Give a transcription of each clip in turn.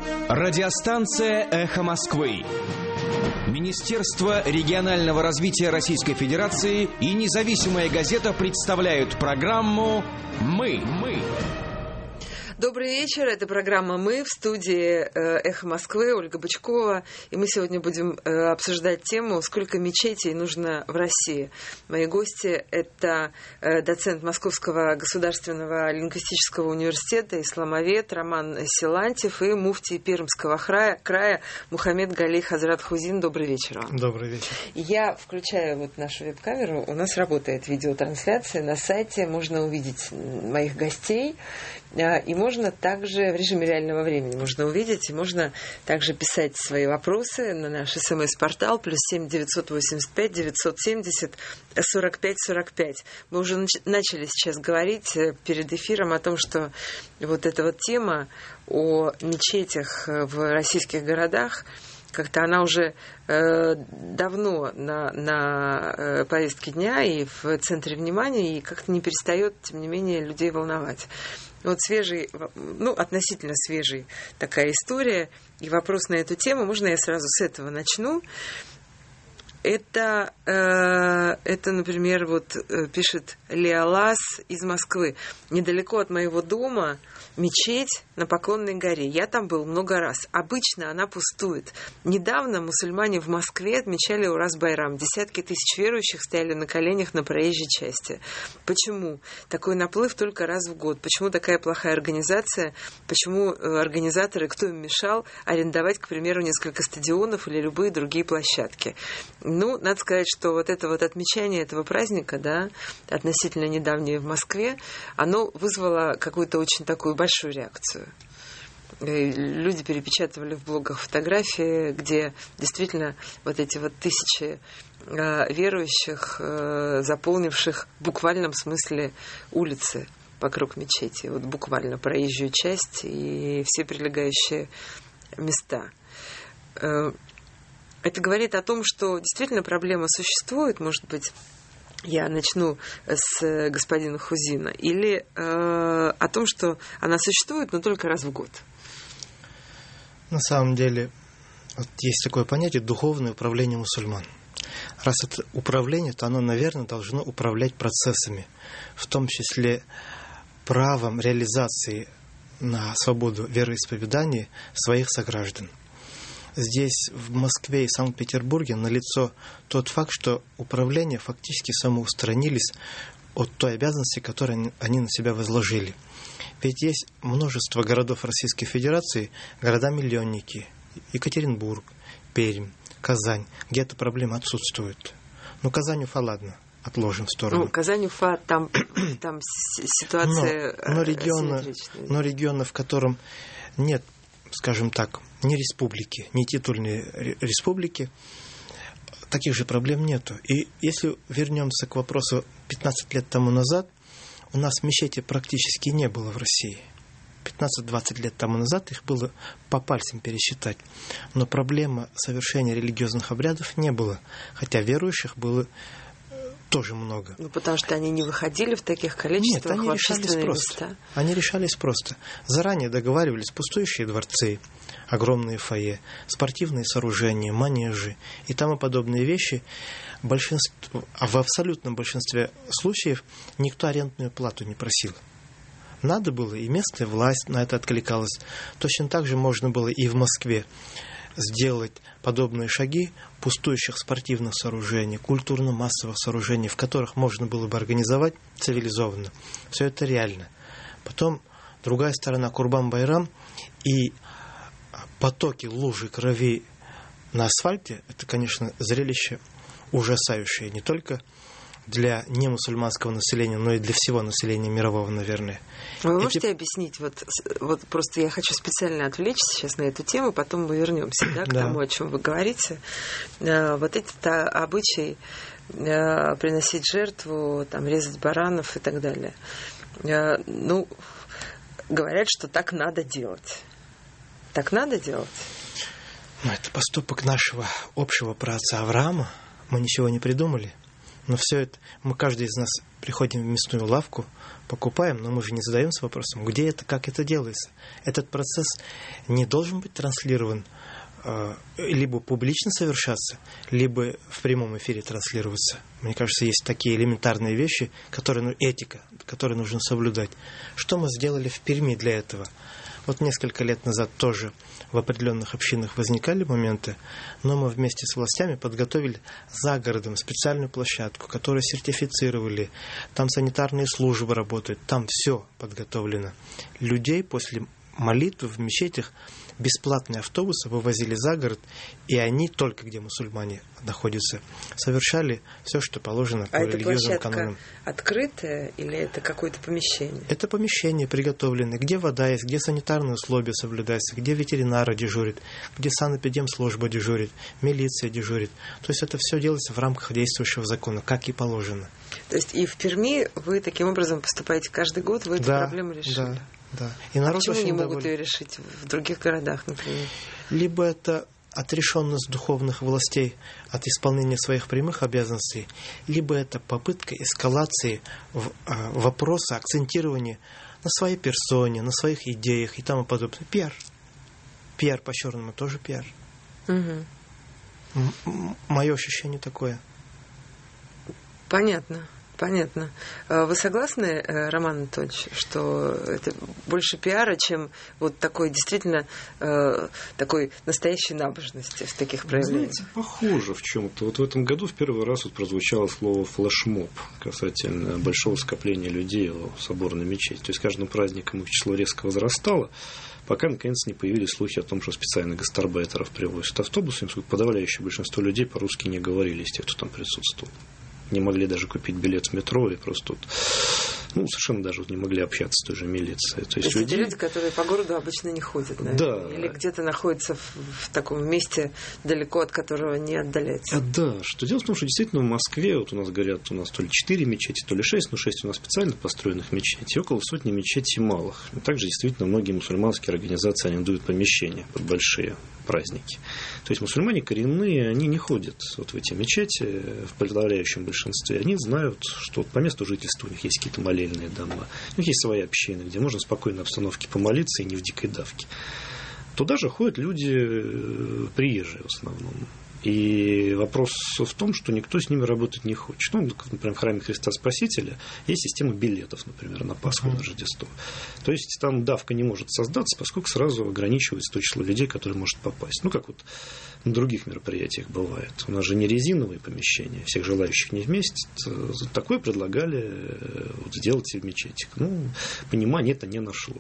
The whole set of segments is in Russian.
Радиостанция «Эхо Москвы». Министерство регионального развития Российской Федерации и независимая газета представляют программу «Мы». Добрый вечер, это программа «Мы» в студии «Эхо Москвы», Ольга Бычкова. И мы сегодня будем обсуждать тему «Сколько мечетей нужно в России?». Мои гости – это доцент Московского государственного лингвистического университета, исламовед Роман Силантьев и муфтий Пермского края Мухаммед Гали Хазрат Хузин. Добрый вечер вам. Добрый вечер. Я включаю вот нашу веб-камеру. У нас работает видеотрансляция. На сайте можно увидеть моих гостей. И можно также в режиме реального времени можно увидеть, и можно также писать свои вопросы на наш СМС-портал +7 985 970 45 45. Мы уже начали сейчас говорить перед эфиром о том, что вот эта вот тема о мечетях в российских городах, как-то она уже давно на повестке дня и в центре внимания, и как-то не перестает, тем не менее, людей волновать. Вот относительно свежий такая история и вопрос на эту тему. Можно я сразу с этого начну? Это, например, пишет Леолас из Москвы. Недалеко от моего дома мечеть на Поклонной горе. Я там был много раз. Обычно она пустует. Недавно мусульмане в Москве отмечали Ураз-Байрам. Десятки тысяч верующих стояли на коленях на проезжей части. Почему? Такой наплыв только раз в год. Почему такая плохая организация? Почему организаторы, кто им мешал арендовать, к примеру, несколько стадионов или любые другие площадки? Надо сказать, что вот это вот отмечание этого праздника, да, относительно недавнее в Москве, оно вызвало какую-то очень такую большую реакцию. И люди перепечатывали в блогах фотографии, где действительно вот эти вот тысячи верующих, заполнивших в буквальном смысле улицы вокруг мечети, вот буквально проезжую часть и все прилегающие места. Это говорит о том, что действительно проблема существует, может быть, я начну с господина Хузина, или о том, что она существует, но только раз в год? На самом деле, есть такое понятие духовное управление мусульман. Раз это управление, то оно, наверное, должно управлять процессами, в том числе правом реализации на свободу вероисповедания своих сограждан. Здесь, в Москве и Санкт-Петербурге, налицо тот факт, что управление фактически самоустранились от той обязанности, которую они на себя возложили. Ведь есть множество городов Российской Федерации, города-миллионники, Екатеринбург, Пермь, Казань, где эта проблема отсутствует. Казань, Уфа, ладно, отложим в сторону. Казань, Уфа, там ситуация но регионы, в котором нет, скажем так, ни республики, ни титульной республики, таких же проблем нету. И если вернемся к вопросу 15 лет тому назад, у нас мечети практически не было в России. 15-20 лет тому назад их было по пальцам пересчитать. Но проблемы совершения религиозных обрядов не было, хотя верующих было тоже много. Потому что они не выходили в таких количествах. Нет, они решались просто. Места. Они решались просто. Заранее договаривались пустующие дворцы, огромные фойе, спортивные сооружения, манежи и тому подобные вещи. В абсолютном большинстве случаев никто арендную плату не просил. Надо было, и местная власть на это откликалась. Точно так же можно было и в Москве сделать подобные шаги пустующих спортивных сооружений, культурно-массовых сооружений, в которых можно было бы организовать цивилизованно. Все это реально. Потом другая сторона, Курбан-Байрам и потоки лужи крови на асфальте, это, конечно, зрелище ужасающее не только для немусульманского населения, но и для всего населения мирового, наверное. Вы можете объяснить, вот просто я хочу специально отвлечься сейчас на эту тему, потом мы вернемся к тому, о чем вы говорите. Вот этот обычай приносить жертву, резать баранов и так далее. Говорят, что так надо делать. Так надо делать? Это поступок нашего общего праотца Авраама. Мы ничего не придумали. Но все это, мы каждый из нас приходим в мясную лавку, покупаем, но мы же не задаемся вопросом, где это, как это делается. Этот процесс не должен быть транслирован, либо публично совершаться, либо в прямом эфире транслироваться. Мне кажется, есть такие элементарные вещи, этика, которые нужно соблюдать. Что мы сделали в Перми для этого? Вот несколько лет назад тоже в определенных общинах возникали моменты, но мы вместе с властями подготовили за городом специальную площадку, которую сертифицировали. Там санитарные службы работают, там все подготовлено. Людей после молитвы в мечетях бесплатные автобусы вывозили за город, и они, только где мусульмане находятся, совершали все, что положено по религиозным канонам. Открытая или это какое-то помещение? Это помещение приготовленное, где вода есть, где санитарные условия соблюдаются, где ветеринары дежурят, где санэпидемслужба дежурит, милиция дежурит. То есть это все делается в рамках действующего закона, как и положено. То есть и в Перми вы таким образом поступаете каждый год, вы эту проблему решили? Да. И народ почему не могут ее решить в других городах, например? Либо это отрешенность духовных властей от исполнения своих прямых обязанностей, либо это попытка эскалации вопроса, акцентирования на своей персоне, на своих идеях и тому подобное. Пиар. Пиар по-черному тоже пиар. Мое ощущение такое. Понятно. Вы согласны, Роман Анатольевич, что это больше пиара, чем вот такой действительно такой настоящей набожности в таких проявлениях? Знаете, похоже в чем-то. Вот в этом году в первый раз прозвучало слово флешмоб касательно большого скопления людей в соборной мечети. То есть с каждым праздником их число резко возрастало, пока наконец не появились слухи о том, что специально гастарбайтеров привозят автобусами, поскольку подавляющее большинство людей по-русски не говорили из тех, кто там присутствовал. Не могли даже купить билет в метро и просто совершенно даже не могли общаться с той же милицией. То есть люди, которые по городу обычно не ходят, наверное. Да. Или где-то находятся в таком месте, далеко от которого не отдаляется. Да. Что дело в том, что действительно в Москве, вот у нас говорят, у нас то ли 4 мечети, то ли 6, но 6 у нас специально построенных мечетей, около сотни мечетей малых. И также действительно многие мусульманские организации арендуют помещения под большие праздники. То есть мусульмане коренные, они не ходят вот в эти мечети в подавляющем большинстве. Они знают, что по месту жительства у них есть какие-то молельные дома, у них есть свои общины, где можно в спокойной обстановке помолиться и не в дикой давке. Туда же ходят люди приезжие в основном. И вопрос в том, что никто с ними работать не хочет. Например, в храме Христа Спасителя есть система билетов, например, на Пасху, на Рождество. То есть там давка не может создаться, поскольку сразу ограничивается то число людей, которые может попасть. Как вот на других мероприятиях бывает. У нас же не резиновые помещения, всех желающих не вместят. Такое предлагали сделать и в мечетях. Понимания это не нашло.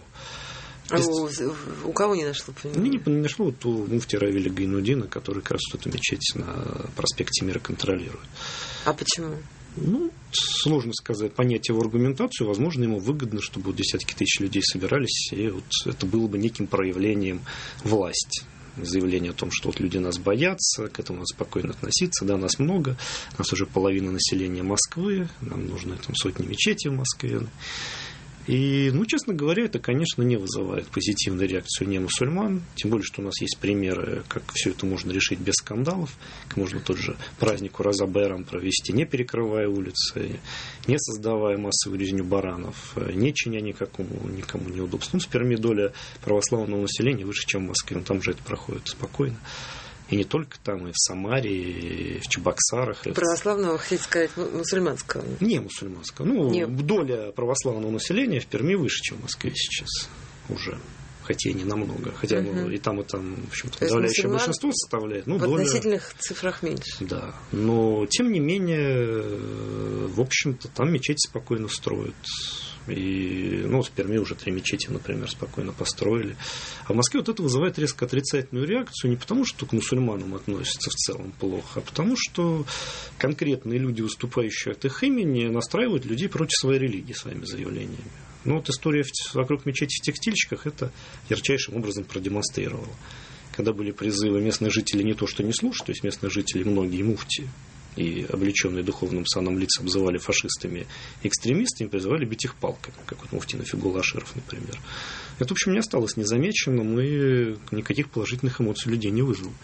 У кого не нашло понимания? Не нашло у муфтия Равиля Гайнуддина, который как раз эту мечеть на проспекте Мира контролирует. А почему? Сложно сказать, понять его аргументацию. Возможно, ему выгодно, чтобы десятки тысяч людей собирались, и это было бы неким проявлением власти. Заявление о том, что люди нас боятся, к этому надо спокойно относиться. Да, нас много, нас уже половина населения Москвы, нам нужны сотни мечетей в Москве. И, честно говоря, это, конечно, не вызывает позитивной реакцию не мусульман, тем более, что у нас есть примеры, как все это можно решить без скандалов, как можно тот же праздник Ураза Байрам провести, не перекрывая улицы, не создавая массовую резню баранов, не чиня никому неудобств. В Перми доля православного населения выше, чем в Москве, там же это проходит спокойно. И не только там, и в Самаре, и в Чебоксарах. Православного, хотите сказать, мусульманского? Не мусульманского. Доля православного населения в Перми выше, чем в Москве сейчас уже. Хотя и не намного. Хотя и там, в общем-то, подавляющее большинство составляет. В относительных цифрах меньше. Да. Но, тем не менее, в общем-то, там мечети спокойно строят. И, в Перми уже 3 мечети, например, спокойно построили. А в Москве это вызывает резко отрицательную реакцию не потому, что к мусульманам относятся в целом плохо, а потому, что конкретные люди, выступающие от их имени, настраивают людей против своей религии своими заявлениями. История вокруг мечети в текстильщиках это ярчайшим образом продемонстрировала. Когда были призывы местных жителей не то что не слушать, то есть местные жители, многие муфтии и облеченные духовным саном лица обзывали фашистами и экстремистами, призывали бить их палками, как муфтий Нафигул Аширов, например. Это, в общем, не осталось незамеченным и никаких положительных эмоций людей не вызвало.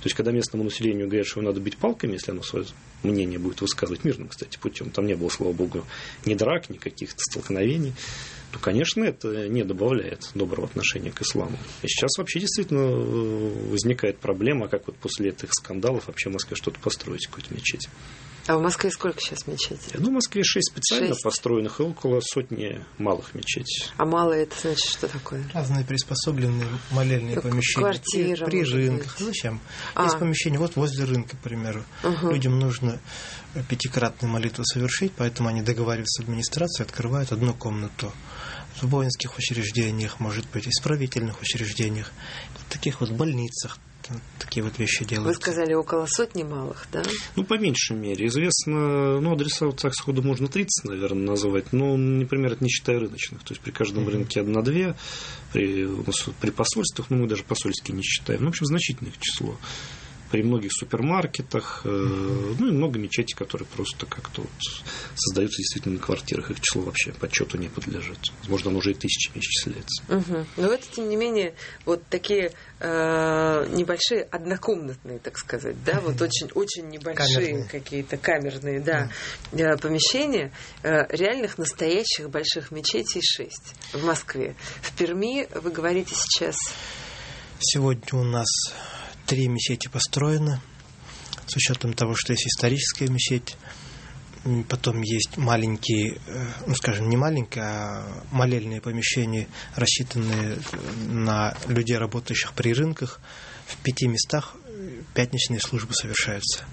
То есть, когда местному населению говорят, что его надо бить палками, если оно свое мнение будет высказывать мирным, кстати, путем, там не было, слава богу, ни драк, ни каких-то столкновений, то, конечно, это не добавляет доброго отношения к исламу. И сейчас вообще действительно возникает проблема, как вот после этих скандалов вообще в Москве что-то построить, какую-то мечеть. А в Москве сколько сейчас мечетей? В Москве 6 специально построенных и около сотни малых мечетей. А малые, это значит, что такое? Разные приспособленные молельные помещения. Квартира. При рынках. Зачем? Есть помещение вот возле рынка, к примеру. Людям нужно 5-кратную молитву совершить, поэтому они договариваются с администрацией, открывают одну комнату. В воинских учреждениях, может быть, исправительных учреждениях, в таких вот больницах. Такие вот вещи делаются. Вы сказали, около сотни малых, да? По меньшей мере. Известно, адреса вот так сходу можно 30, наверное, называть, но, например, это не считая рыночных. То есть при каждом рынке 1-2, при посольствах, мы даже посольские не считаем. В общем, значительное число. При многих супермаркетах, и много мечетей, которые просто как-то создаются действительно на квартирах. Их число вообще подсчету не подлежит. Возможно, оно уже и тысячами исчисляется. Но это, тем не менее, вот такие небольшие однокомнатные, так сказать, да, вот очень небольшие какие-то камерные, помещения. Реальных, настоящих больших мечетей 6 в Москве. В Перми, вы говорите сейчас... Сегодня у нас 3 мечети построены, с учетом того, что есть историческая мечеть, потом есть маленькие, не маленькие, а молельные помещения, рассчитанные на людей, работающих при рынках. В 5 местах пятничные службы совершаются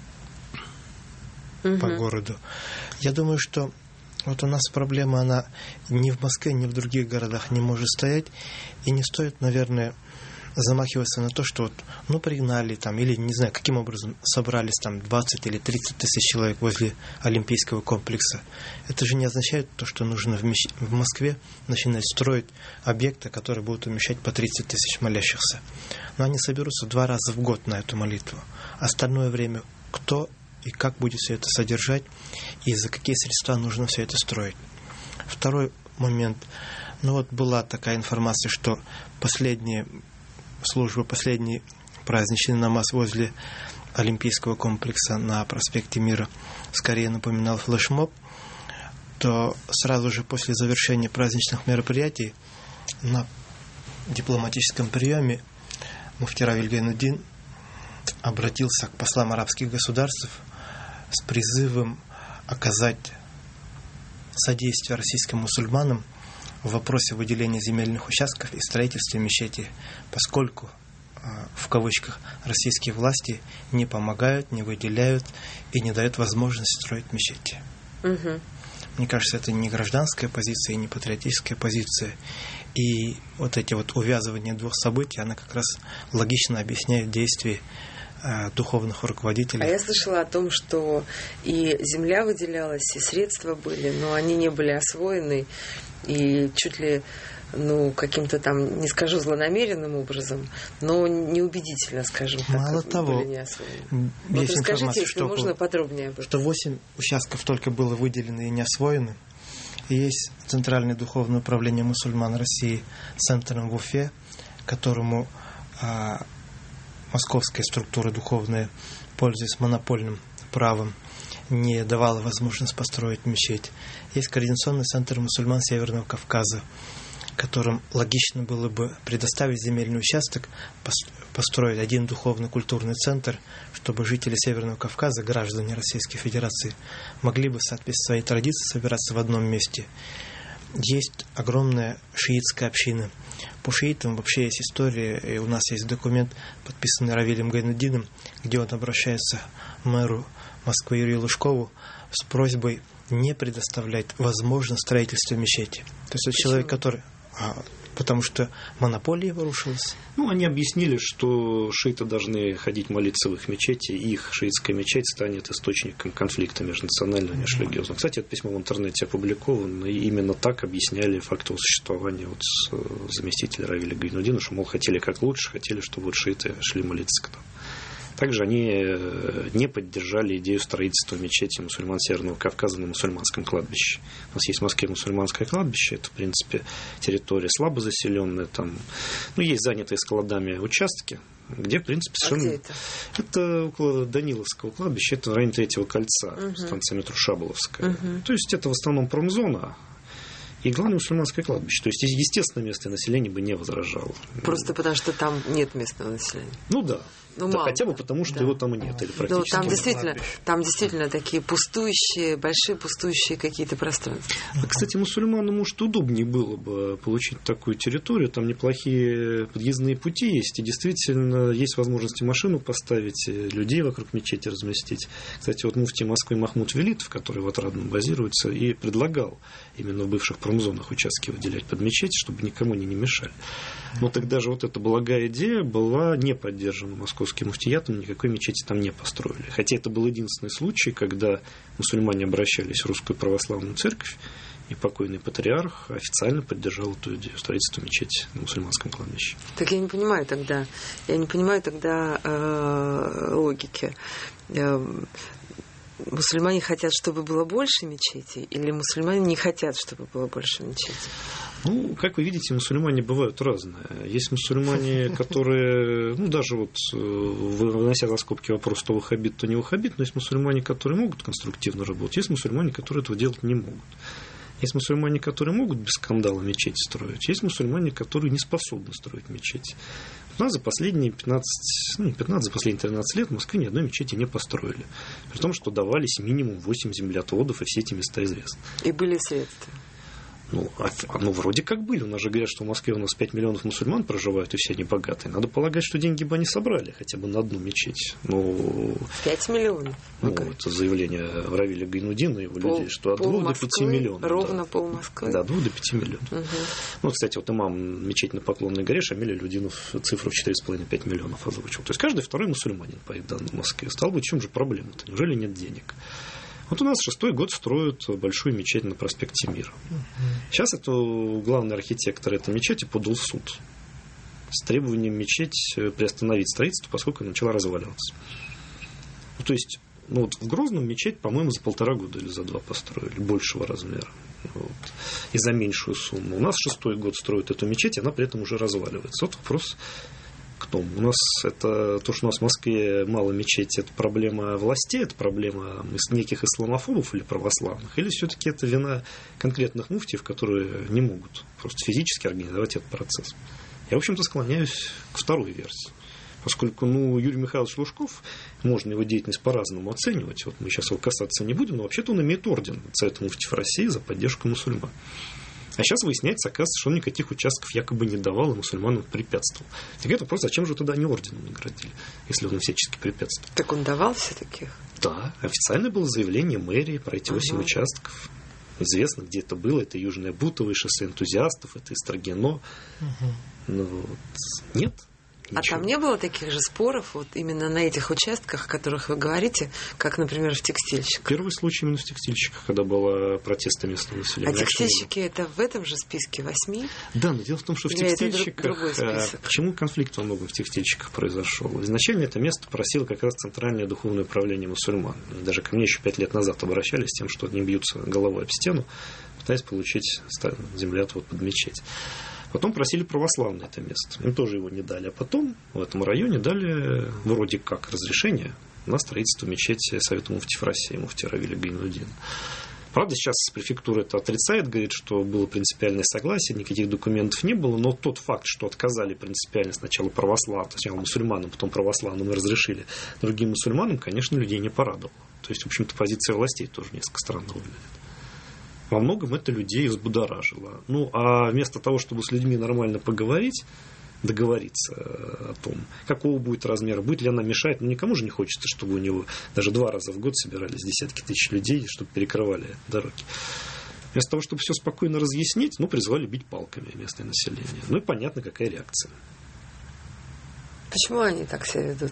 по городу. Я думаю, что вот у нас проблема, она ни в Москве, ни в других городах не может стоять, и не стоит, наверное, замахиваться на то, что пригнали или не знаю, каким образом собрались 20 или 30 тысяч человек возле Олимпийского комплекса. Это же не означает то, что нужно в Москве начинать строить объекты, которые будут умещать по 30 тысяч молящихся. Но они соберутся 2 раза в год на эту молитву. Остальное время кто и как будет все это содержать, и за какие средства нужно все это строить. Второй момент. Была такая информация, что последние праздничный намаз возле Олимпийского комплекса на проспекте Мира скорее напоминал флешмоб, то сразу же после завершения праздничных мероприятий на дипломатическом приеме муфти Равиль Гайнуддин обратился к послам арабских государств с призывом оказать содействие российским мусульманам в вопросе выделения земельных участков и строительства мечети, поскольку, в кавычках, российские власти не помогают, не выделяют и не дают возможность строить мечети. Мне кажется, это не гражданская позиция, не патриотическая позиция. И эти увязывания 2 событий, она как раз логично объясняет действия духовных руководителей. А я слышала о том, что и земля выделялась, и средства были, но они не были освоены, и чуть ли, каким-то не скажу злонамеренным образом, но неубедительно, скажем так, мало того, были не освоены. Есть расскажите, если можно, подробнее об этом. Что 8 участков только было выделено и не освоены. И есть Центральное духовное управление мусульман России с центром в Уфе, которому московская структура духовная, пользуясь монопольным правом, не давала возможность построить мечеть. Есть Координационный центр мусульман Северного Кавказа, которым логично было бы предоставить земельный участок, построить один духовно-культурный центр, чтобы жители Северного Кавказа, граждане Российской Федерации, могли бы в соответствии своей традиции собираться в одном месте. Есть огромная шиитская община. По шиитам вообще есть история, и у нас есть документ, подписанный Равилем Гайнуддином, где он обращается к мэру Москвы Юрию Лужкову с просьбой не предоставлять возможность строительства мечети. То есть это человек, который... Потому что монополия его рушилась. Они объяснили, что шииты должны ходить молиться в их мечети, и их шиитская мечеть станет источником конфликта межнационального и межрелигиозного. Кстати, это письмо в интернете опубликовано, и именно так объясняли факт его существования заместителя Равиля Гайнуддина, что, хотели как лучше, хотели, чтобы шииты шли молиться к нам. Также они не поддержали идею строительства мечети мусульман Северного Кавказа на мусульманском кладбище. У нас есть в Москве мусульманское кладбище. Это, в принципе, территория слабо заселенная. Там, есть занятые складами участки, где, в принципе, совершенно... где это? Это около Даниловского кладбища, это в районе Третьего кольца, станция метро Шаболовская. То есть это в основном промзона. И главное мусульманское кладбище. То есть, естественно, местное население бы не возражало. Просто потому, что там нет местного населения. Да. Да, хотя бы потому, что его там и нет. Или практически там действительно такие пустующие, большие пустующие какие-то пространства. Кстати, мусульманам, может, удобнее было бы получить такую территорию. Там неплохие подъездные пути есть. И действительно есть возможность машину поставить, людей вокруг мечети разместить. Кстати, муфтий Москвы Махмуд Велитов, который в Отрадном базируется, и предлагал именно в бывших промзонах участки выделять под мечеть, чтобы никому не мешали. Но тогда же эта благая идея была не поддержана московским муфтиятом, никакой мечети там не построили. Хотя это был единственный случай, когда мусульмане обращались в Русскую Православную Церковь, и покойный патриарх официально поддержал эту идею строительства мечети на мусульманском кладбище. Так я не понимаю тогда логики. Мусульмане хотят, чтобы было больше мечетей, или мусульмане не хотят, чтобы было больше мечетей? Как вы видите, мусульмане бывают разные. Есть мусульмане, которые, даже вынося за скобки вопрос, то ваххабит, то не ваххабит, но есть мусульмане, которые могут конструктивно работать, есть мусульмане, которые этого делать не могут. Есть мусульмане, которые могут без скандала мечети строить, есть мусульмане, которые не способны строить мечети. У нас за последние 13 лет в Москве ни одной мечети не построили. При том, что давались минимум 8 землеотводов, и все эти места известны. И были средства. Вроде как были. У нас же говорят, что в Москве у нас 5 миллионов мусульман проживают, и все они богатые. Надо полагать, что деньги бы они собрали хотя бы на одну мечеть. 5 миллионов? Это заявление Равиля Гайнуддина и его людей, что от 2 до 5 миллионов. Ровно пол Москвы? Да, 2 до 5 миллионов. Кстати, имам мечеть на Поклонной горе Шамиль Аль-Людинов цифру в 4,5-5 миллионов озвучил. То есть каждый второй мусульманин, по их данным, в Москве. Стало быть, в чем же проблема-то? Неужели нет денег? У нас 6-й год строят большую мечеть на проспекте Мира. Сейчас главный архитектор этой мечети подал в суд с требованием мечеть приостановить строительство, поскольку она начала разваливаться. В Грозном мечеть, по-моему, за 1,5 года или за 2 построили, большего размера. И за меньшую сумму. У нас 6-й год строят эту мечеть, и она при этом уже разваливается. Вопрос к тому. У нас то, что у нас в Москве мало мечети, это проблема властей, это проблема неких исламофобов или православных, или все-таки это вина конкретных муфтиев, которые не могут просто физически организовать этот процесс. Я, в общем-то, склоняюсь к второй версии. Поскольку, Юрий Михайлович Лужков, можно его деятельность по-разному оценивать. Мы сейчас его касаться не будем, но вообще-то он имеет орден Совета муфтиев России за поддержку мусульман. А сейчас выясняется, оказывается, что он никаких участков якобы не давал и мусульманам препятствовал. Так это вопрос, зачем же тогда они орденом наградили, если он всячески препятствовал? Так он давал все-таки? Да, официально было заявление мэрии про эти 8 участков. Известно, где это было. Это Южное Бутово, шоссе энтузиастов, это Истрогино. Нет. Ничего. А там не было таких же споров именно на этих участках, о которых вы говорите, как, например, в текстильщиках? Первый случай именно в текстильщиках, когда было протесты местного населения. А текстильщики это в этом же списке 8? Да, но дело в том, что в текстильщиках... Почему конфликт во многом в текстильщиках произошел? Изначально это место просило как раз Центральное духовное управление мусульман. Даже ко мне еще 5 лет назад обращались с тем, что они бьются головой об стену, пытаясь получить землеотвод под мечеть. Потом просили православное это место. Им тоже его не дали. А потом в этом районе дали вроде как разрешение на строительство мечети Совета муфтиев России, муфтия Равиля Гайнуддина. Правда, сейчас префектура это отрицает, говорит, что было принципиальное согласие, никаких документов не было, но тот факт, что отказали принципиально сначала православным, сначала мусульманам, потом православным и разрешили другим мусульманам, конечно, людей не порадовало. То есть, в общем-то, позиция властей тоже несколько странно выглядит. Во многом это людей взбудоражило. А вместо того, чтобы с людьми нормально поговорить, договориться о том, какого будет размера, будет ли она мешать, никому же не хочется, чтобы у него даже 2 раза в год собирались десятки тысяч людей, чтобы перекрывали дороги. Вместо того, чтобы все спокойно разъяснить, призвали бить палками местное население. И понятно, какая реакция. Почему они так себя ведут?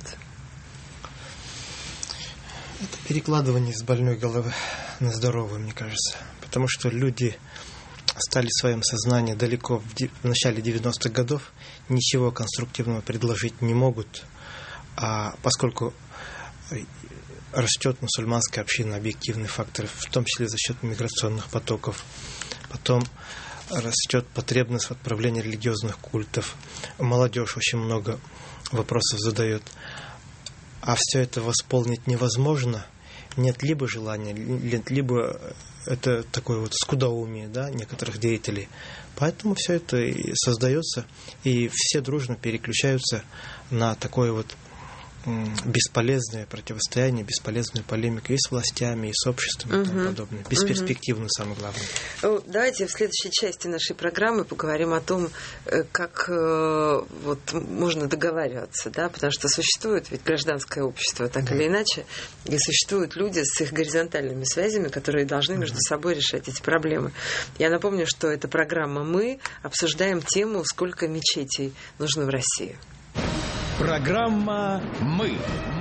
Это перекладывание с больной головы на здоровую, мне кажется. Потому что люди остались в своем сознании далеко в начале 90-х годов, ничего конструктивного предложить не могут. А поскольку растет мусульманская община, объективный фактор, в том числе за счет миграционных потоков, потом растет потребность в отправлении религиозных культов, молодежь очень много вопросов задает, а все это восполнить невозможно, нет либо желания, нет либо это такое вот скудоумие, да, некоторых деятелей. Поэтому все это и создается, и все дружно переключаются на такое вот бесполезное противостояние, бесполезную полемику и с властями, и с обществом, и тому подобное. Бесперспективно, самое главное. Давайте в следующей части нашей программы поговорим о том, как вот можно договариваться, да, потому что существует ведь гражданское общество, так или иначе, и существуют люди с их горизонтальными связями, которые должны между собой решать эти проблемы. Я напомню, что эта программа «Мы» обсуждаем тему, сколько мечетей нужно в России. Программа «Мы».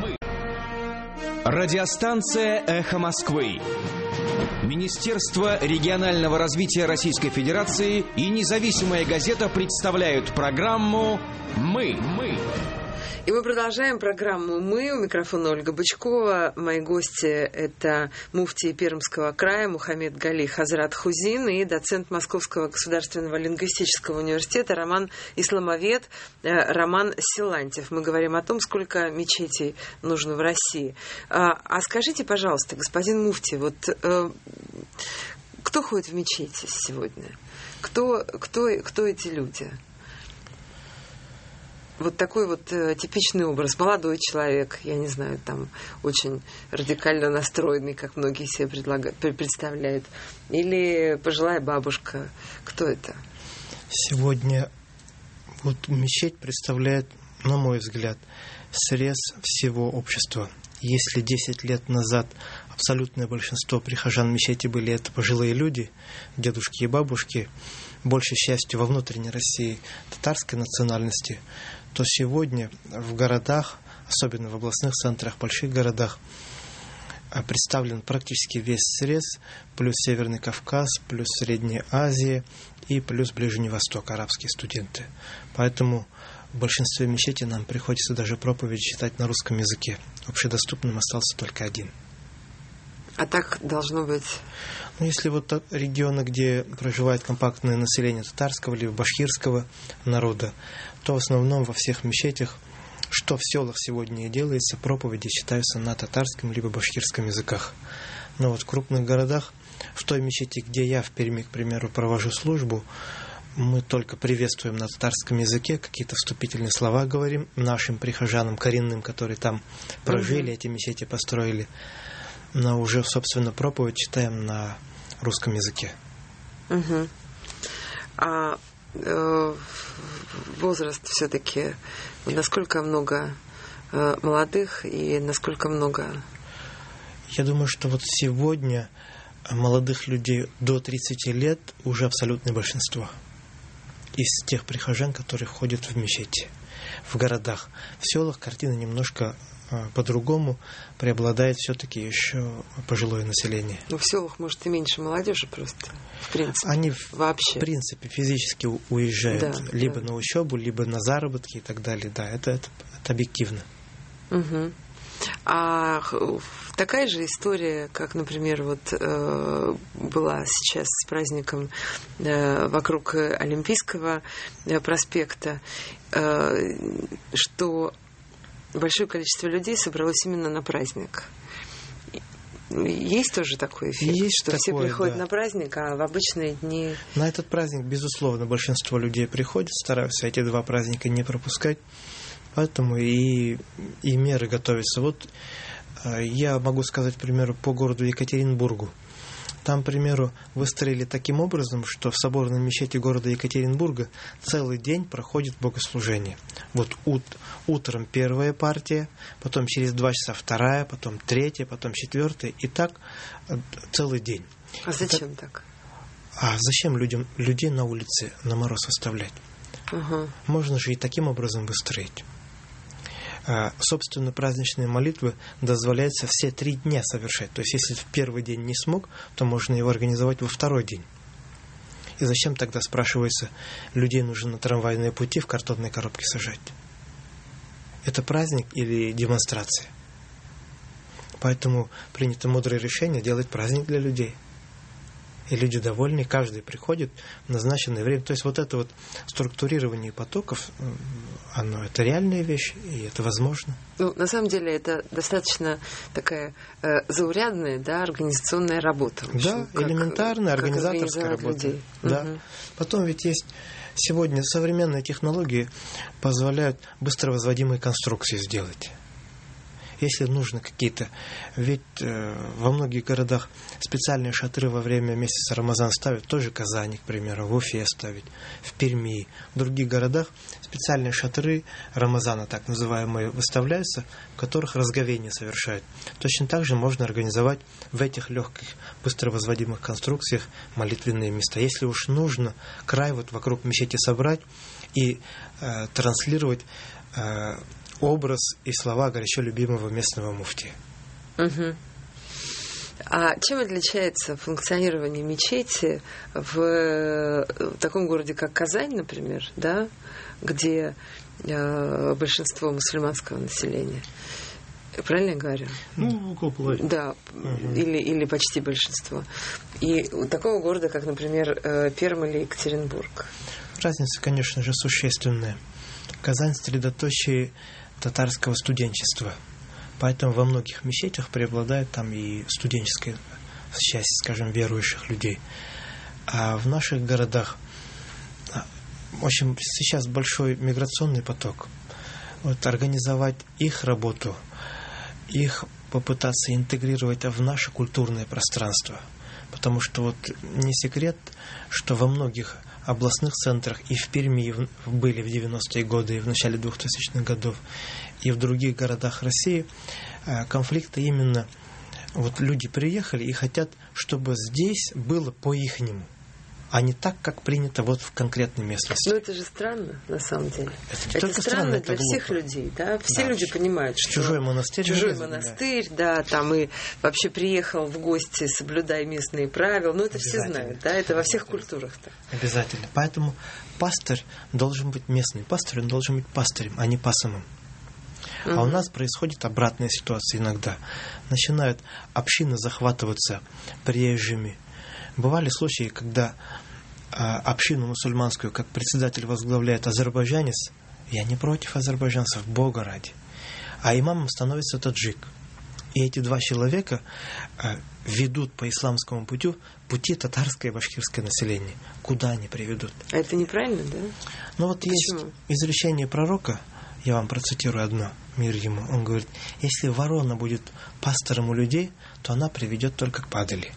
Радиостанция «Эхо Москвы». Министерство регионального развития Российской Федерации и независимая газета представляют программу «Мы». И мы продолжаем программу «Мы». У микрофона Ольга Бычкова. Мои гости – это муфтий Пермского края Мухаммед Гали Хазрат Хузин и доцент Московского государственного лингвистического университета Роман Исламовед, Роман Силантьев. Мы говорим о том, сколько мечетей нужно в России. А скажите, пожалуйста, господин муфтий, вот кто ходит в мечети сегодня? Кто эти люди? Вот такой вот типичный образ. Молодой человек, я не знаю, там очень радикально настроенный, как многие себе представляют. Или пожилая бабушка. Кто это? Сегодня вот мечеть представляет, на мой взгляд, срез всего общества. Если 10 лет назад абсолютное большинство прихожан мечети были это пожилые люди, дедушки и бабушки, большей частью во внутренней России татарской национальности, то сегодня в городах, особенно в областных центрах, больших городах, представлен практически весь срез, плюс Северный Кавказ, плюс Средняя Азия и плюс Ближний Восток, арабские студенты. Поэтому в большинстве мечетей нам приходится даже проповедь читать на русском языке. Общедоступным остался только один. А так должно быть? Ну, если вот регионы, где проживает компактное население татарского или башкирского народа, то в основном во всех мечетях, что в селах сегодня и делается, проповеди читаются на татарском либо башкирском языках. Но вот в крупных городах, в той мечети, где я в Перми, к примеру, провожу службу, мы только приветствуем на татарском языке, какие-то вступительные слова говорим нашим прихожанам коренным, которые там прожили, эти мечети построили. Но уже, собственно, проповедь читаем на русском языке. А возраст все-таки, насколько много молодых и насколько много? Я думаю, что вот сегодня молодых людей до 30 лет уже абсолютное большинство из тех прихожан, которые ходят в мечети в городах. В селах картина немножко по-другому, преобладает все-таки еще пожилое население. Но в селах, может, и меньше молодежи просто, в принципе. Они вообще. В принципе физически уезжают либо на учебу, либо на заработки и так далее. Да, это объективно. А такая же история, как, например, вот была сейчас с праздником вокруг Олимпийского проспекта, что большое количество людей собралось именно на праздник. Есть тоже такой эффект, есть что такое, все приходят да. на праздник, а в обычные дни... На этот праздник, безусловно, большинство людей приходит, стараются эти два праздника не пропускать, поэтому и меры готовятся. Вот я могу сказать, к примеру, по городу Екатеринбургу. Там, к примеру, выстроили таким образом, что в соборной мечети города Екатеринбурга целый день проходит богослужение. Вот утром первая партия, потом через 2 часа вторая, потом третья, потом четвертая, и так целый день. А зачем так? А зачем людей на улице на мороз оставлять? Можно же и таким образом выстроить. Собственно, праздничные молитвы дозволяется все 3 дня совершать. То есть, если в первый день не смог, то можно его организовать во второй день. И зачем тогда, спрашивается, людей нужно на трамвайные пути в картонные коробки сажать? Это праздник или демонстрация? Поэтому принято мудрое решение делать праздник для людей. И люди довольны, каждый приходит в назначенное время. То есть вот это вот структурирование потоков, это реальная вещь, и это возможно. Ну, на самом деле, это достаточно такая заурядная, да, организационная работа. Да, элементарная организаторская работа. Людей. Да. Угу. Потом ведь есть сегодня современные технологии позволяют быстро возводимые конструкции сделать. Если нужно какие-то... Ведь во многих городах специальные шатры во время месяца Рамазан ставят, тоже Казани, к примеру, в Уфе ставят, в Перми, в других городах специальные шатры Рамазана, так называемые, выставляются, в которых разговение совершают. Точно так же можно организовать в этих легких, быстро возводимых конструкциях молитвенные места. Если уж нужно край вот вокруг мечети собрать и транслировать образ и слова горячо любимого местного муфтия. Угу. А чем отличается функционирование мечети в таком городе, как Казань, например, да, где большинство мусульманского населения? Правильно я говорю? Ну, около половины. Да, или почти большинство. И у такого города, как, например, Пермь или Екатеринбург. Разница, конечно же, существенная. Казань – средоточие татарского студенчества. Поэтому во многих мечетях преобладает там и студенческая часть, скажем, верующих людей. А в наших городах, в общем, сейчас большой миграционный поток. Вот организовать их работу, их попытаться интегрировать в наше культурное пространство. Потому что вот не секрет, что во многих областных центрах и в Перми были в 90-е годы и в начале 2000-х годов, и в других городах России конфликты именно вот люди приехали и хотят, чтобы здесь было по-ихнему, а не так, как принято вот в конкретной местности. Но это же странно, на самом деле. Это странно это для всех людей, да? Все люди понимают, что чужой монастырь, да, там и вообще приехал в гости, соблюдай местные правила. Ну, это все знают, да, это во всех культурах-то. Обязательно. Поэтому пастырь должен быть местный. Пастырь, он должен быть пастырем, а не пасомом. А у нас происходит обратная ситуация иногда. Начинают общины захватываться приезжими. Бывали случаи, когда общину мусульманскую, как председатель возглавляет азербайджанец, я не против азербайджанцев, Бога ради. А имамом становится таджик. И эти два человека ведут по исламскому пути татарское и башкирское население. Куда они приведут? А это неправильно, да? Ну вот есть изречение пророка, я вам процитирую одно, мир ему. Он говорит, если ворона будет пастором у людей, то она приведет только к падали.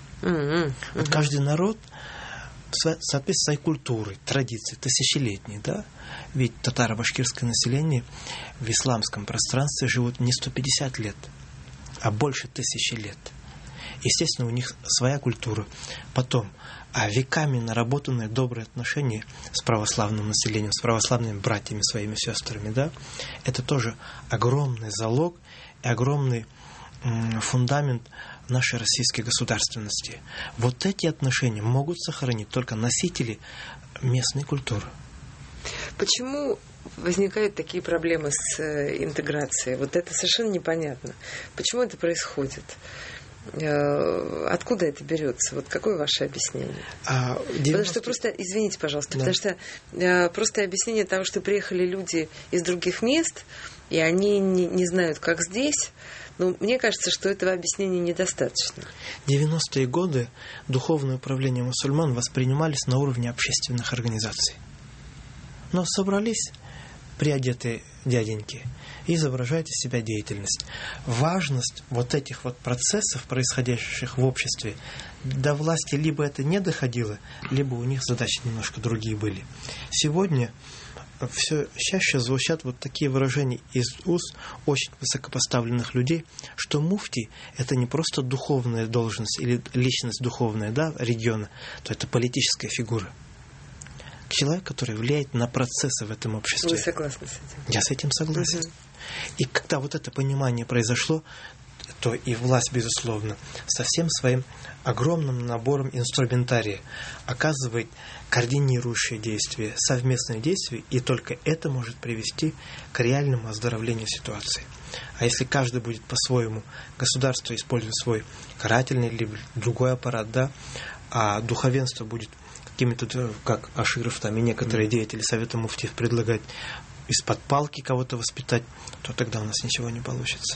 Вот каждый народ соответственно своей культурой, традиции, тысячелетней, да? Ведь татаро-башкирское население в исламском пространстве живут не 150 лет, а больше 1000 лет. Естественно, у них своя культура. Потом, веками наработанные добрые отношения с православным населением, с православными братьями, своими сестрами, да? Это тоже огромный залог и огромный фундамент нашей российской государственности. Вот эти отношения могут сохранить только носители местной культуры. Почему возникают такие проблемы с интеграцией? Вот это совершенно непонятно. Почему это происходит? Откуда это берется? Вот какое ваше объяснение? Потому что просто, извините, пожалуйста, потому что просто объяснение того, что приехали люди из других мест, и они не знают, как здесь. Но мне кажется, что этого объяснения недостаточно. 90-е годы духовное управление мусульман воспринимались на уровне общественных организаций. Но собрались приодетые дяденьки и изображают из себя деятельность. Важность вот этих вот процессов, происходящих в обществе, до власти либо это не доходило, либо у них задачи немножко другие были. Сегодня все чаще звучат вот такие выражения из уст очень высокопоставленных людей, что муфтий – это не просто духовная должность или личность духовная, да, региона, то это политическая фигура. Человек, который влияет на процессы в этом обществе. Вы согласны с этим? Я с этим согласен. И когда вот это понимание произошло, то и власть, безусловно, со всем своим огромным набором инструментария оказывает координирующие действия, совместные действия, и только это может привести к реальному оздоровлению ситуации. А если каждый будет по-своему, государство использует свой карательный либо другой аппарат, да, а духовенство будет какими-то, как Аширов там и некоторые деятели Совета муфтиев предлагать из-под палки кого-то воспитать, то тогда у нас ничего не получится.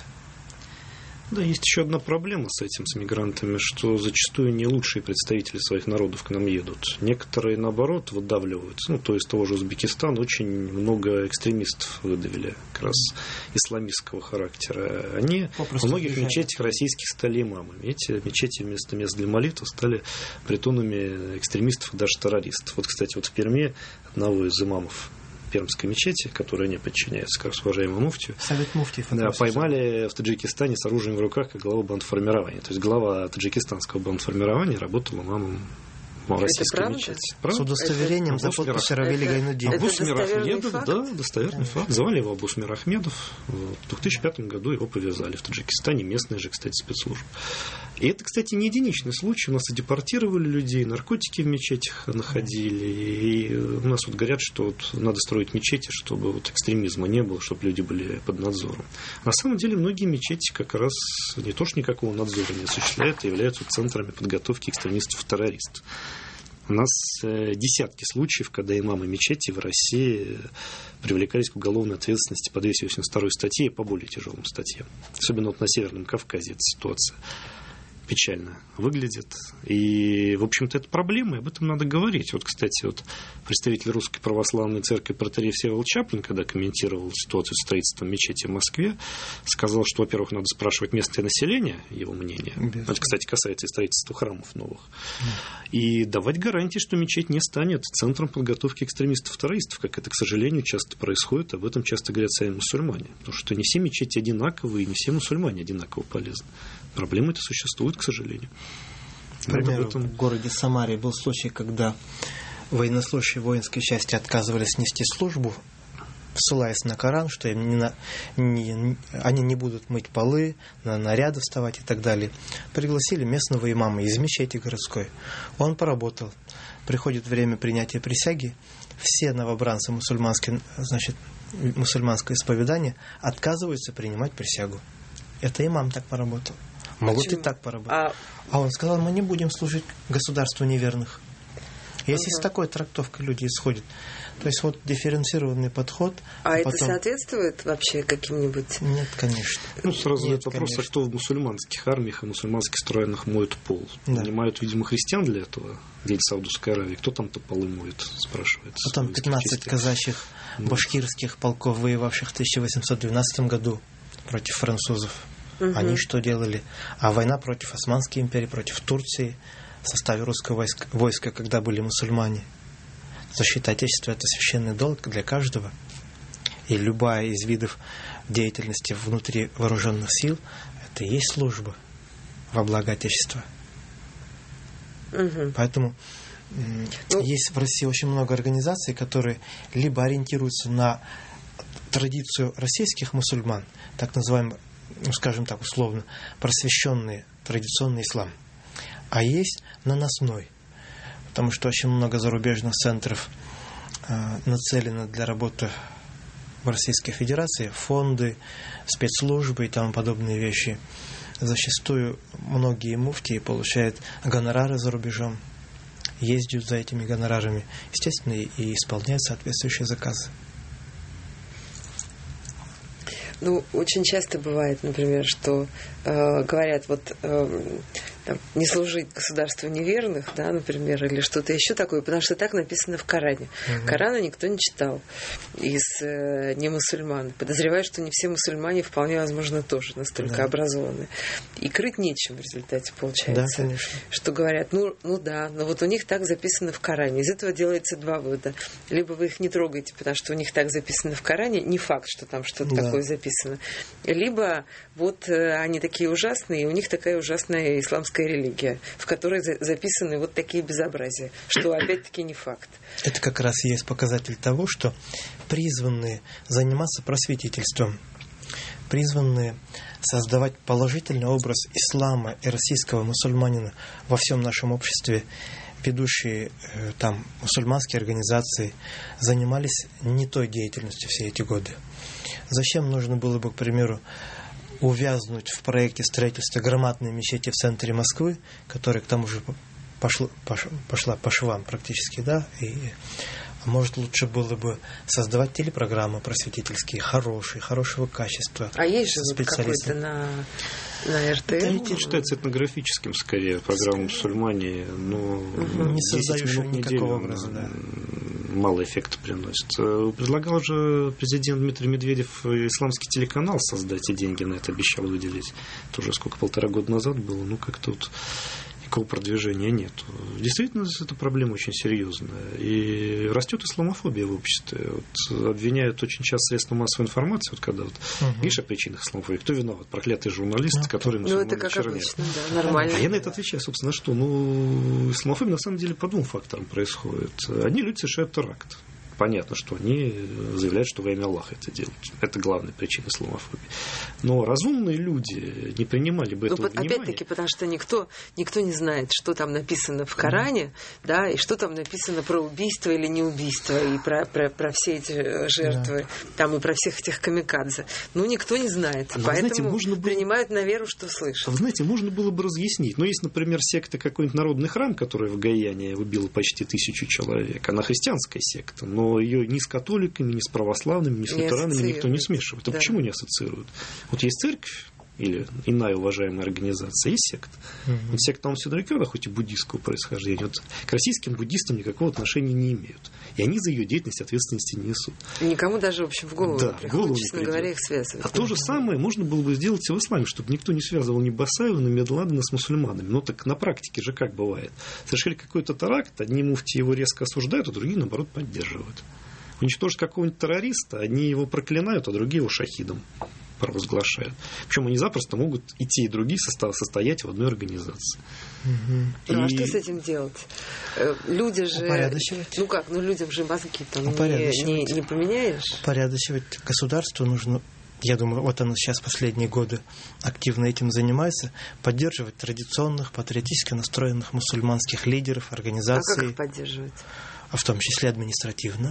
Да, есть еще одна проблема с этим, с мигрантами, что зачастую не лучшие представители своих народов к нам едут. Некоторые, наоборот, выдавливаются. Ну, то есть того же Узбекистана очень много экстремистов выдавили, как раз исламистского характера. Они в многих мечетях российских стали имамами. Эти мечети вместо мест для молитвы стали притонами экстремистов и даже террористов. Вот, кстати, вот в Перми одного из имамов Пермской мечети, которой они подчиняются, как уважаемому муфтию. Совет муфтиев. Да, поймали в Таджикистане с оружием в руках как главу бандформирования. То есть глава таджикистанского бандформирования работал имамом российской мечети. С удостоверением за подписью Равили Гайнуддин. Абус Мир Ахмедов, да, достоверный факт. Звали его Абус Мир Ахмедов. В 2005 году его повязали в Таджикистане, местные же, кстати, спецслужбы. И это, кстати, не единичный случай. У нас и депортировали людей, наркотики в мечетях находили. И у нас вот говорят, что вот надо строить мечети, чтобы вот экстремизма не было, чтобы люди были под надзором. На самом деле многие мечети как раз не то, что никакого надзора не осуществляют, а являются центрами подготовки экстремистов-террористов. У нас десятки случаев, когда имамы мечети в России привлекались к уголовной ответственности по 282 статье и по более тяжелым статьям. Особенно вот на Северном Кавказе эта ситуация печально выглядит. И, в общем-то, это проблема, и об этом надо говорить. Вот, кстати, вот представитель Русской Православной Церкви протоиерей Всеволод Чаплин, когда комментировал ситуацию с строительством мечети в Москве, сказал, что, во-первых, надо спрашивать местное население, его мнение. Это, кстати, касается и строительства храмов новых. И давать гарантии, что мечеть не станет центром подготовки экстремистов-террористов, как это, к сожалению, часто происходит. Об этом часто говорят сами мусульмане. Потому что не все мечети одинаковые, и не все мусульмане одинаково полезны. Проблемы это существуют, к сожалению. Например, в городе Самаре был случай, когда военнослужащие воинской части отказывались нести службу, ссылаясь на Коран, что им они не будут мыть полы, на наряды вставать и так далее. Пригласили местного имама из мечети городской. Он поработал. Приходит время принятия присяги. Все новобранцы мусульманское исповедание отказываются принимать присягу. Это имам так поработал. Могут и так поработать. А он сказал, мы не будем служить государству неверных. Если с такой трактовкой люди исходят. То есть вот дифференцированный подход. А это соответствует вообще каким-нибудь? Нет, конечно. Ну, сразу нет вопрос, а кто в мусульманских армиях и мусульманских странах моет пол? Да. Нанимают, видимо, христиан для этого, для Саудовской Аравии. Кто там-то полы моет, спрашивается. Потом 15 казачьих башкирских полков, воевавших в 1812 году против французов. Они что делали? А война против Османской империи, против Турции в составе русского войска, когда были мусульмане. Защита Отечества – это священный долг для каждого. И любая из видов деятельности внутри вооруженных сил – это и есть служба во благо Отечества. Поэтому есть в России очень много организаций, которые либо ориентируются на традицию российских мусульман, так называемый, скажем так условно, просвещенный традиционный ислам, а есть наносной, потому что очень много зарубежных центров нацелено для работы в Российской Федерации, фонды, спецслужбы и тому подобные вещи. Зачастую многие муфтии получают гонорары за рубежом, ездят за этими гонорарами, естественно, и исполняют соответствующие заказы. Ну, очень часто бывает, например, что говорят, вот не служить государству неверных, да, например, или что-то еще такое, потому что так написано в Коране. Корана никто не читал из немусульман. Подозреваю, что не все мусульмане вполне возможно тоже настолько образованы. И крыть нечем в результате получается. Да, конечно. Что говорят, но вот у них так записано в Коране. Из этого делается два вывода. Либо вы их не трогаете, потому что у них так записано в Коране, не факт, что там что-то такое записано. Либо вот они такие ужасные, и у них такая ужасная исламская религия, в которой записаны вот такие безобразия, что опять-таки не факт. Это как раз и есть показатель того, что призванные заниматься просветительством призванные создавать положительный образ ислама и российского мусульманина во всем нашем обществе. Ведущие там мусульманские организации занимались не той деятельностью все эти годы. Зачем нужно было бы, к примеру, увязнуть в проекте строительства громадной мечети в центре Москвы, которая к тому же пошла по швам практически, да, и может, лучше было бы создавать телепрограммы просветительские, хорошего качества. А есть же вот какой-то на РТ? Это считается этнографическим, скорее, программа «Мусульмане», но не создающего никакого образа, да. Мало эффекта приносит. Предлагал же президент Дмитрий Медведев исламский телеканал создать, и деньги на это обещал выделить. Тоже сколько, 1,5 года назад было, как-то вот никакого продвижения нет. Действительно, эта проблема очень серьезная. И растет исламофобия в обществе. Вот обвиняют очень часто средства массовой информации, когда видишь о причинах исламофобии. Кто виноват? Проклятые журналисты, которые мусульман это как очерняют. обычно, да, нормально. А я на это отвечаю, собственно, что? Исламофобия на самом деле по 2 факторам происходит. Одни люди совершают теракт. Понятно, что они заявляют, что во имя Аллаха это делают. Это главная причина исламофобии. Но разумные люди не принимали бы этого внимания. Опять-таки, потому что никто не знает, что там написано в Коране, да, и что там написано про убийство или не убийство, и про все эти жертвы, там, и про всех этих камикадзе. Никто не знает. Поэтому принимают на веру, что слышат. Вы знаете, можно было бы разъяснить. Есть, например, секта какой-нибудь народный храм, который в Гаяне убила почти 1000 человек. Она христианская секта, но ее ни с католиками, ни с православными, ни с лютеранами никто не смешивает. А почему не ассоциируют? Вот есть церковь или иная уважаемая организация, есть секта. Вот секта все далеко, хоть и буддийского происхождения. Вот к российским буддистам никакого отношения не имеют. И они за ее деятельность ответственности не несут. И никому даже, в общем, в голову не приходит, честно говоря, их связывать. А то же самое можно было бы сделать и в исламе, чтобы никто не связывал ни Басаева, ни Медладена с мусульманами. Так на практике же как бывает? Совершили какой-то теракт, одни муфти его резко осуждают, а другие, наоборот, поддерживают. Уничтожить какого-нибудь террориста, одни его проклинают, а другие его шахидом провозглашают. Причем они запросто могут и те, и другие состоять в одной организации. А что с этим делать? Люди же... Упорядочивать. Людям же мозги там не поменяешь. Упорядочивать государству нужно. Я думаю, вот оно сейчас последние годы активно этим занимается, поддерживать традиционных, патриотически настроенных мусульманских лидеров, организаций. А как их поддерживать? В том числе административно.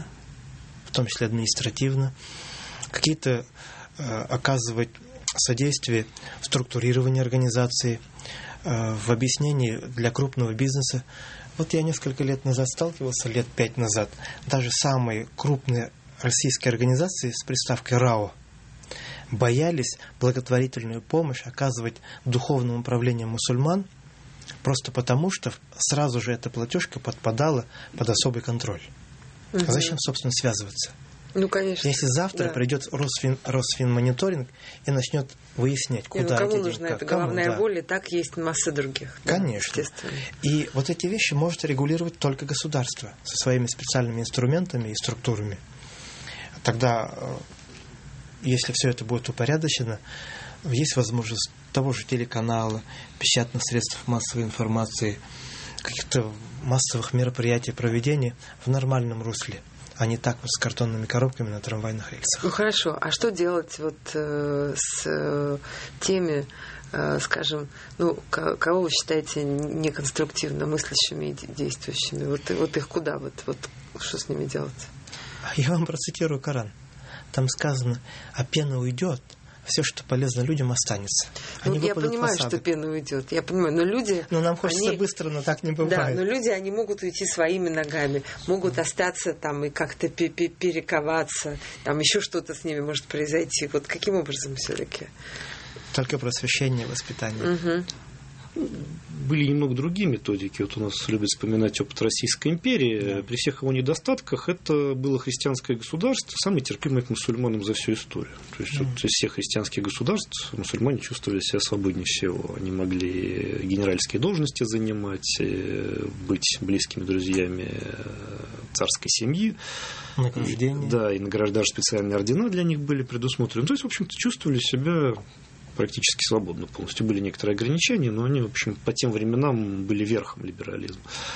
Какие-то оказывать содействие в структурировании организации, в объяснении для крупного бизнеса. Вот я несколько лет назад сталкивался, 5 лет назад, даже самые крупные российские организации с приставкой РАО боялись благотворительную помощь оказывать духовным управлением мусульман, просто потому что сразу же эта платежка подпадала под особый контроль. А зачем, собственно, связываться? Конечно. Если завтра придет Росфинмониторинг и начнет выяснять, куда кому эти нужна деньги, эта головная боль, и так есть масса других. Конечно. И вот эти вещи может регулировать только государство со своими специальными инструментами и структурами. Тогда, если все это будет упорядочено, есть возможность того же телеканала, печатных средств массовой информации, каких-то массовых мероприятий проведения в нормальном русле, а не так вот с картонными коробками на трамвайных рельсах. Хорошо. А что делать с теми, скажем, кого вы считаете неконструктивно мыслящими и действующими? Вот их куда? Вот что с ними делать? Я вам процитирую Коран. Там сказано: а пена уйдет, все, что полезно людям, останется. Я понимаю, что пена уйдет. Я понимаю, но люди... нам хочется быстро, но так не бывает. Да, но люди, они могут уйти своими ногами, могут остаться там и как-то перековаться, там еще что-то с ними может произойти. Вот каким образом все-таки? Только просвещение, воспитание. Были немного другие методики. Вот у нас любят вспоминать опыт Российской империи. При всех его недостатках это было христианское государство, самое терпимое к мусульманам за всю историю. То есть вот из всех христианских государств мусульмане чувствовали себя свободнее всего. Они могли генеральские должности занимать, быть близкими друзьями царской семьи. Награждение. И награждать специальные ордена для них были предусмотрены. То есть, в общем-то, чувствовали себя практически свободно полностью. Были некоторые ограничения, но они, в общем, по тем временам были верхом либерализма.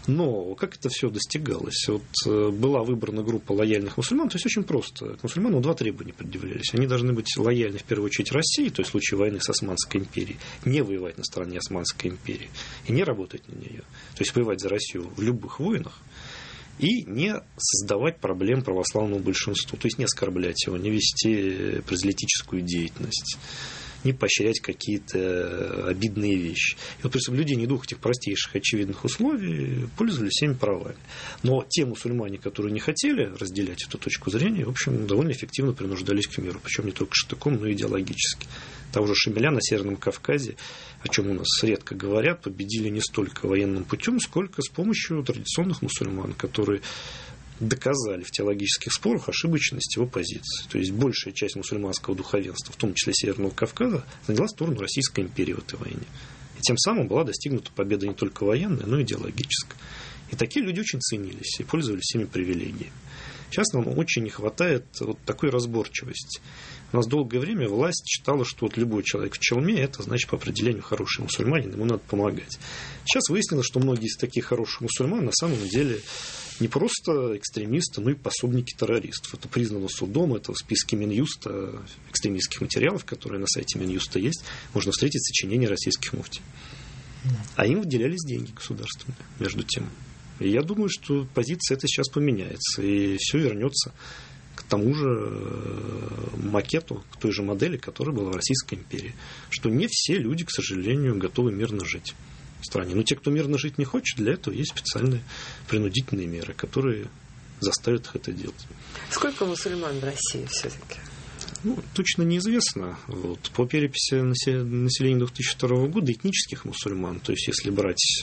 Но как это все достигалось? Вот была выбрана группа лояльных мусульман, то есть очень просто. К мусульманам 2 требования предъявлялись. Они должны быть лояльны в первую очередь России, то есть в случае войны с Османской империей, не воевать на стороне Османской империи и не работать на нее. То есть воевать за Россию в любых войнах и не создавать проблем православному большинству, то есть не оскорблять его, не вести прозелитическую деятельность, не поощрять какие-то обидные вещи. И вот при соблюдении 2 этих простейших очевидных условий пользовались всеми правами. Но те мусульмане, которые не хотели разделять эту точку зрения, в общем, довольно эффективно принуждались к миру. Причем не только штыком, но и идеологически. Того же Шамиля на Северном Кавказе, о чем у нас редко говорят, победили не столько военным путем, сколько с помощью традиционных мусульман, которые доказали в теологических спорах ошибочность его позиции. То есть большая часть мусульманского духовенства, в том числе Северного Кавказа, заняла сторону Российской империи в этой войне. И тем самым была достигнута победа не только военная, но и идеологическая. И такие люди очень ценились и пользовались всеми привилегиями. Сейчас нам очень не хватает вот такой разборчивости. У нас долгое время власть считала, что вот любой человек в челме, это значит по определению хороший мусульманин, ему надо помогать. Сейчас выяснилось, что многие из таких хороших мусульман на самом деле не просто экстремисты, но и пособники террористов. Это признано судом, это в списке Минюста экстремистских материалов, которые на сайте Минюста есть, можно встретить сочинения российских муфтий. А им выделялись деньги государственные, между тем. И я думаю, что позиция эта сейчас поменяется, и все вернется к тому же макету, к той же модели, которая была в Российской империи. Что не все люди, к сожалению, готовы мирно жить в стране. Но те, кто мирно жить не хочет, для этого есть специальные принудительные меры, которые заставят их это делать. Сколько мусульман в России все-таки? Точно неизвестно. Вот. По переписи населения 2002 года этнических мусульман, то есть если брать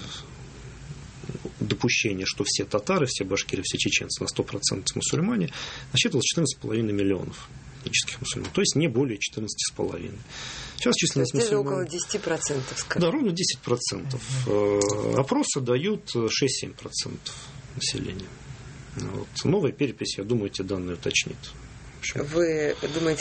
допущение, что все татары, все башкиры, все чеченцы на 100% мусульмане, насчитывалось 14,5 миллионов этнических мусульман. То есть не более 14,5. Сейчас численность мусульман... около 10%, скажем. Да, ровно 10%. Опросы дают 6-7% населения. Вот. Новая перепись, я думаю, эти данные уточнит. Вы думаете,